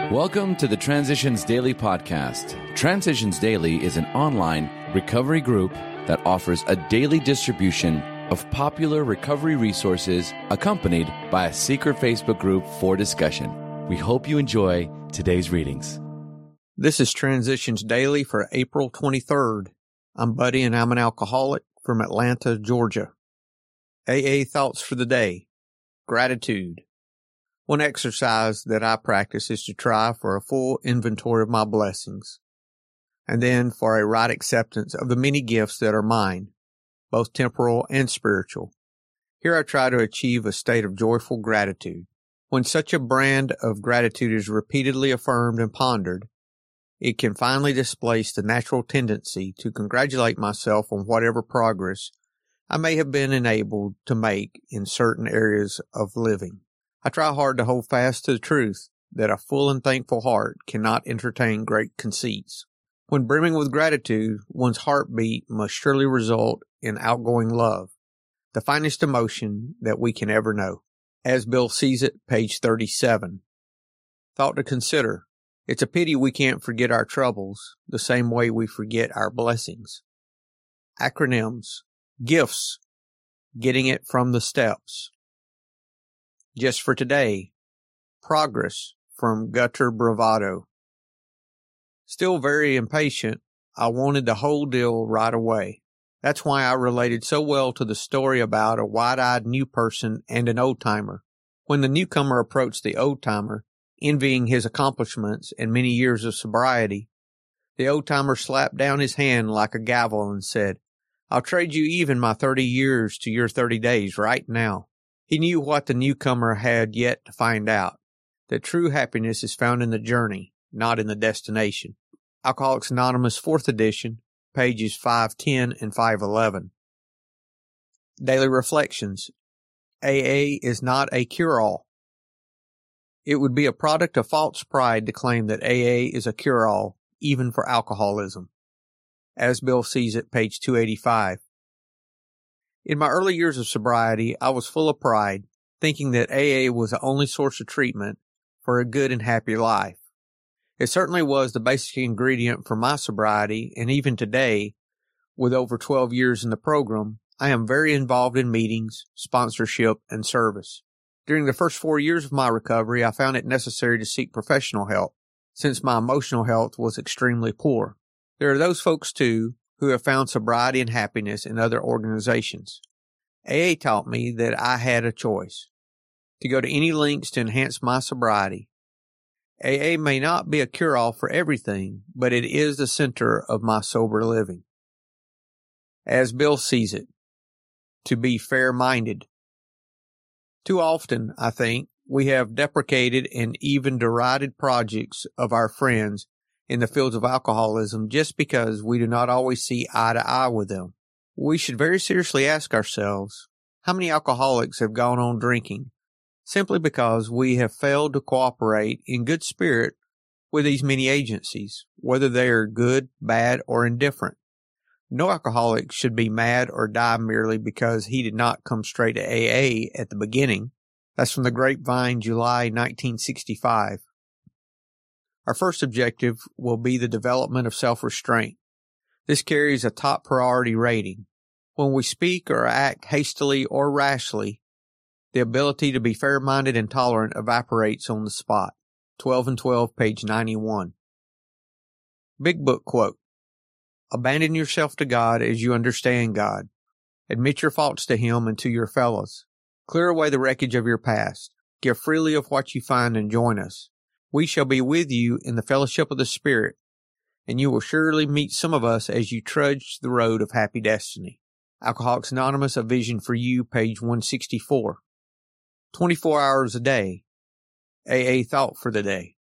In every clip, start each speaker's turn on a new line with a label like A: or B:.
A: Welcome to the Transitions Daily podcast. Transitions Daily is an online recovery group that offers a daily distribution of popular recovery resources accompanied by a secret Facebook group for discussion. We hope you enjoy today's readings.
B: This is Transitions Daily for April 23rd. I'm Buddy and I'm an alcoholic from Atlanta, Georgia. AA thoughts for the day. Gratitude. One exercise that I practice is to try for a full inventory of my blessings, and then for a right acceptance of the many gifts that are mine, both temporal and spiritual. Here I try to achieve a state of joyful gratitude. When such a brand of gratitude is repeatedly affirmed and pondered, it can finally displace the natural tendency to congratulate myself on whatever progress I may have been enabled to make in certain areas of living. I try hard to hold fast to the truth that a full and thankful heart cannot entertain great conceits. When brimming with gratitude, one's heartbeat must surely result in outgoing love, the finest emotion that we can ever know. As Bill sees it, page 37. Thought to consider. It's a pity we can't forget our troubles the same way we forget our blessings. Acronyms. Gifts. Getting it from the steps. Just for today, progress from Gutter Bravado. Still very impatient, I wanted the whole deal right away. That's why I related so well to the story about a wide-eyed new person and an old-timer. When the newcomer approached the old-timer, envying his accomplishments and many years of sobriety, the old-timer slapped down his hand like a gavel and said, "I'll trade you even my 30 years to your 30 days right now." He knew what the newcomer had yet to find out, that true happiness is found in the journey, not in the destination. Alcoholics Anonymous 4th edition, pages 510 and 511. Daily Reflections. AA is not a cure-all. It would be a product of false pride to claim that AA is a cure-all, even for alcoholism. As Bill sees it, page 285. In my early years of sobriety, I was full of pride, thinking that AA was the only source of treatment for a good and happy life. It certainly was the basic ingredient for my sobriety, and even today, with over 12 years in the program, I am very involved in meetings, sponsorship, and service. During the first 4 years of my recovery, I found it necessary to seek professional help, since my emotional health was extremely poor. There are those folks, too, who have found sobriety and happiness in other organizations. AA taught me that I had a choice to go to any lengths to enhance my sobriety. AA may not be a cure-all for everything, but it is the center of my sober living. As Bill sees it, to be fair-minded. Too often, I think, we have deprecated and even derided projects of our friends in the fields of alcoholism just because we do not always see eye to eye with them. We should very seriously ask ourselves, how many alcoholics have gone on drinking simply because we have failed to cooperate in good spirit with these many agencies, whether they are good, bad, or indifferent? No alcoholic should be mad or die merely because he did not come straight to AA at the beginning. That's from the Grapevine, July 1965. Our first objective will be the development of self-restraint. This carries a top priority rating. When we speak or act hastily or rashly, the ability to be fair-minded and tolerant evaporates on the spot. 12 and 12, page 91. Big Book quote. Abandon yourself to God as you understand God. Admit your faults to Him and to your fellows. Clear away the wreckage of your past. Give freely of what you find and join us. We shall be with you in the fellowship of the Spirit, and you will surely meet some of us as you trudge the road of happy destiny. Alcoholics Anonymous, A Vision for You, page 164. 24 hours a day. AA thought for the day.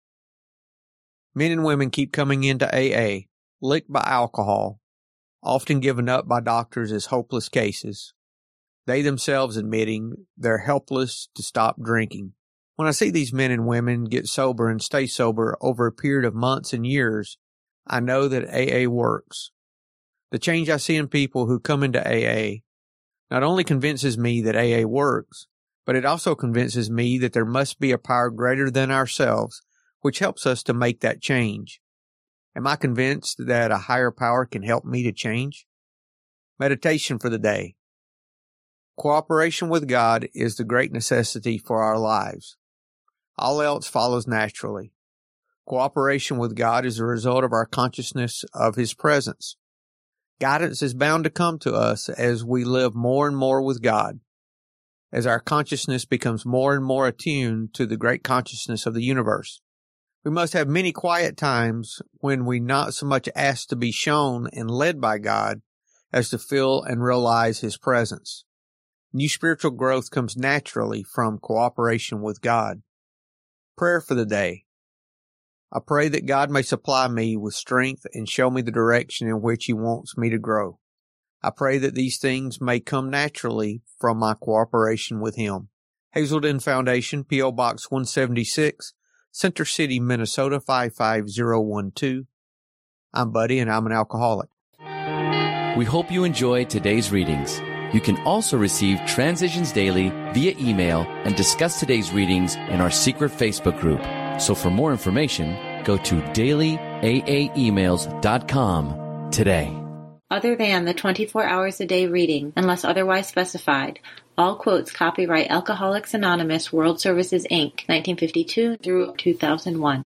B: Men and women keep coming into AA, licked by alcohol, often given up by doctors as hopeless cases, they themselves admitting they're helpless to stop drinking. When I see these men and women get sober and stay sober over a period of months and years, I know that AA works. The change I see in people who come into AA not only convinces me that AA works, but it also convinces me that there must be a power greater than ourselves which helps us to make that change. Am I convinced that a higher power can help me to change? Meditation for the day. Cooperation with God is the great necessity for our lives. All else follows naturally. Cooperation with God is a result of our consciousness of His presence. Guidance is bound to come to us as we live more and more with God, as our consciousness becomes more and more attuned to the great consciousness of the universe. We must have many quiet times when we not so much ask to be shown and led by God as to feel and realize His presence. New spiritual growth comes naturally from cooperation with God. Prayer for the day. I pray that God may supply me with strength and show me the direction in which He wants me to grow. I pray that these things may come naturally from my cooperation with Him. Hazelden Foundation, P.O. Box 176, Center City, Minnesota 55012. I'm Buddy, and I'm an alcoholic.
A: We hope you enjoyed today's readings. You can also receive Transitions Daily via email and discuss today's readings in our secret Facebook group. So for more information, go to dailyaaemails.com today.
C: Other than the 24 hours a day reading, unless otherwise specified, all quotes copyright Alcoholics Anonymous World Services, Inc., 1952 through 2001.